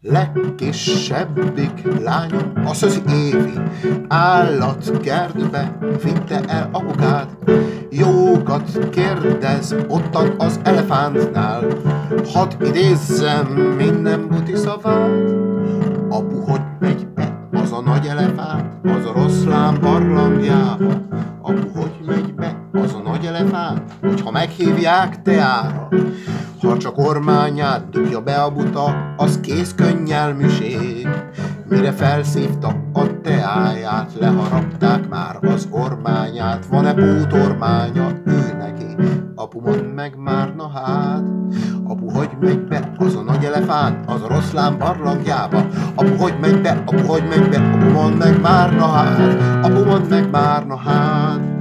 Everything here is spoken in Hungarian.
Legkisebbik lányom, a Szözi Évi, állatkertbe vitte el apukád. Jókat kérdez ottan az elefántnál, hadd idézzem minden buti szavát. Apu, hogy megy be az a nagy elefánt, az oroszlán barlangjába? Apu, hogy megy be az a nagy elefánt, hogyha meghívják teára? Ha csak ormányát dugja be a buta, az kész könnyelműség. Mire felszívta a teáját, leharapták már az ormányát. Van-e pótormánya ő neki? Apu, mondd meg már, na hát. Apu, hogy megy be az a nagy elefánt az oroszlán barlangjába? Apu, hogy megy be, apu, hogy megy be, apu, mondd meg már, na hát. Apu, mondd meg már, na hát.